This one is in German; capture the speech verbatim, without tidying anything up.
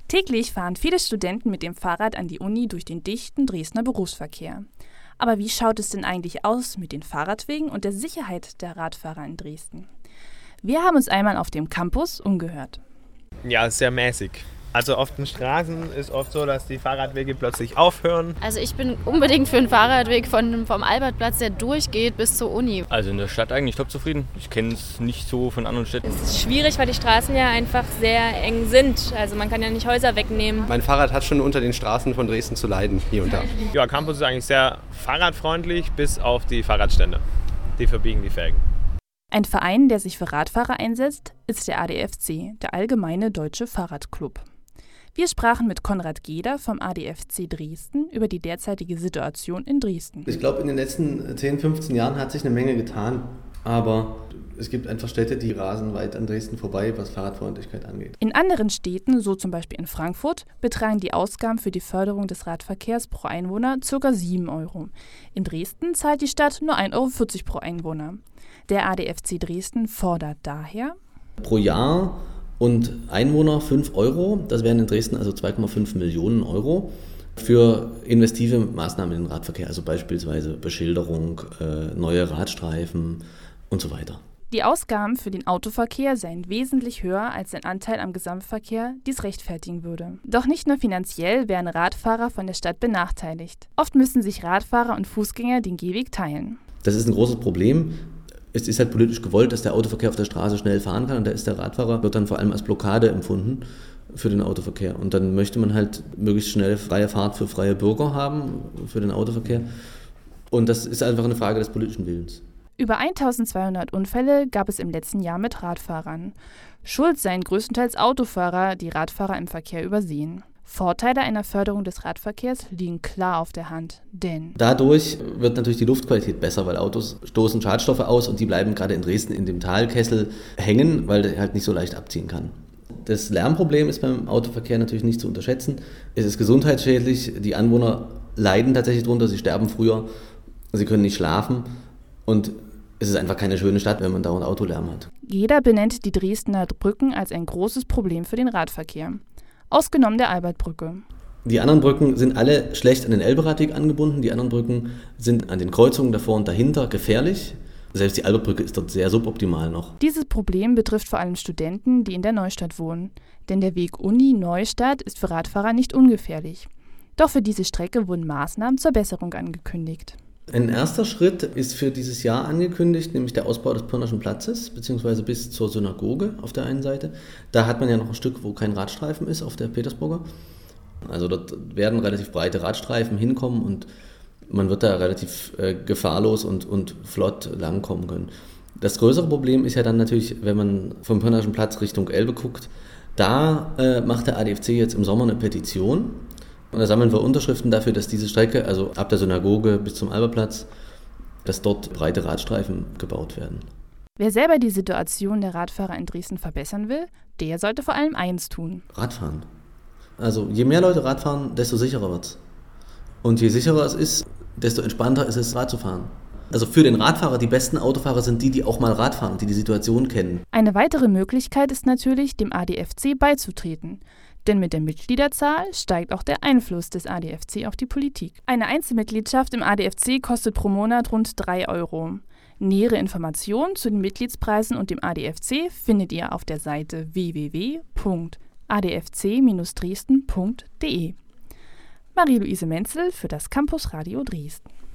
Täglich fahren viele Studenten mit dem Fahrrad an die Uni durch den dichten Dresdner Berufsverkehr. Aber wie schaut es denn eigentlich aus mit den Fahrradwegen und der Sicherheit der Radfahrer in Dresden? Wir haben uns einmal auf dem Campus umgehört. Ja, sehr mäßig. Also auf den Straßen ist oft so, dass die Fahrradwege plötzlich aufhören. Also ich bin unbedingt für einen Fahrradweg von, vom Albertplatz, der durchgeht bis zur Uni. Also in der Stadt eigentlich top zufrieden. Ich kenne es nicht so von anderen Städten. Es ist schwierig, weil die Straßen ja einfach sehr eng sind. Also man kann ja nicht Häuser wegnehmen. Mein Fahrrad hat schon unter den Straßen von Dresden zu leiden, hier und da. Ja, Campus ist eigentlich sehr fahrradfreundlich, bis auf die Fahrradstände. Die verbiegen die Felgen. Ein Verein, der sich für Radfahrer einsetzt, ist der A D F C, der Allgemeine Deutsche Fahrradclub. Wir sprachen mit Konrad Geder vom A D F C Dresden über die derzeitige Situation in Dresden. Ich glaube, in den letzten zehn, fünfzehn Jahren hat sich eine Menge getan, aber es gibt einfach Städte, die rasen weit an Dresden vorbei, was Fahrradfreundlichkeit angeht. In anderen Städten, so zum Beispiel in Frankfurt, betragen die Ausgaben für die Förderung des Radverkehrs pro Einwohner ca. sieben Euro. In Dresden zahlt die Stadt nur ein Euro vierzig pro Einwohner. Der A D F C Dresden fordert daher pro Jahr und Einwohner fünf Euro, das wären in Dresden also zwei Komma fünf Millionen Euro, für investive Maßnahmen im Radverkehr, also beispielsweise Beschilderung, äh, neue Radstreifen und so weiter. Die Ausgaben für den Autoverkehr seien wesentlich höher als der Anteil am Gesamtverkehr dies rechtfertigen würde. Doch nicht nur finanziell wären Radfahrer von der Stadt benachteiligt. Oft müssen sich Radfahrer und Fußgänger den Gehweg teilen. Das ist ein großes Problem. Es ist halt politisch gewollt, dass der Autoverkehr auf der Straße schnell fahren kann, und da ist der Radfahrer, wird dann vor allem als Blockade empfunden für den Autoverkehr. Und dann möchte man halt möglichst schnell freie Fahrt für freie Bürger haben, für den Autoverkehr. Und das ist einfach eine Frage des politischen Willens. Über eintausendzweihundert Unfälle gab es im letzten Jahr mit Radfahrern. Schuld seien größtenteils Autofahrer, die Radfahrer im Verkehr übersehen. Vorteile einer Förderung des Radverkehrs liegen klar auf der Hand, denn dadurch wird natürlich die Luftqualität besser, weil Autos stoßen Schadstoffe aus und die bleiben gerade in Dresden in dem Talkessel hängen, weil der halt nicht so leicht abziehen kann. Das Lärmproblem ist beim Autoverkehr natürlich nicht zu unterschätzen. Es ist gesundheitsschädlich, die Anwohner leiden tatsächlich drunter, sie sterben früher, sie können nicht schlafen und es ist einfach keine schöne Stadt, wenn man dauernd Autolärm hat. Jeder benennt die Dresdner Brücken als ein großes Problem für den Radverkehr. Ausgenommen der Albertbrücke. Die anderen Brücken sind alle schlecht an den Elberadweg angebunden. Die anderen Brücken sind an den Kreuzungen davor und dahinter gefährlich. Selbst die Albertbrücke ist dort sehr suboptimal noch. Dieses Problem betrifft vor allem Studenten, die in der Neustadt wohnen. Denn der Weg Uni-Neustadt ist für Radfahrer nicht ungefährlich. Doch für diese Strecke wurden Maßnahmen zur Besserung angekündigt. Ein erster Schritt ist für dieses Jahr angekündigt, nämlich der Ausbau des Pirnaschen Platzes, beziehungsweise bis zur Synagoge auf der einen Seite. Da hat man ja noch ein Stück, wo kein Radstreifen ist, auf der Petersburger. Also dort werden relativ breite Radstreifen hinkommen und man wird da relativ äh, gefahrlos und, und flott langkommen können. Das größere Problem ist ja dann natürlich, wenn man vom Pirnaschen Platz Richtung Elbe guckt, da äh, macht der A D F C jetzt im Sommer eine Petition. Und da sammeln wir Unterschriften dafür, dass diese Strecke, also ab der Synagoge bis zum Albertplatz, dass dort breite Radstreifen gebaut werden. Wer selber die Situation der Radfahrer in Dresden verbessern will, der sollte vor allem eins tun. Radfahren. Also je mehr Leute Rad fahren, desto sicherer wird es. Und je sicherer es ist, desto entspannter ist es, Rad zu fahren. Also für den Radfahrer, die besten Autofahrer sind die, die auch mal Rad fahren, die die Situation kennen. Eine weitere Möglichkeit ist natürlich, dem A D F C beizutreten. Denn mit der Mitgliederzahl steigt auch der Einfluss des A D F C auf die Politik. Eine Einzelmitgliedschaft im A D F C kostet pro Monat rund drei Euro. Nähere Informationen zu den Mitgliedspreisen und dem A D F C findet ihr auf der Seite w w w punkt a d f c dash dresden punkt d e. Marie-Luise Menzel für das Campus Radio Dresden.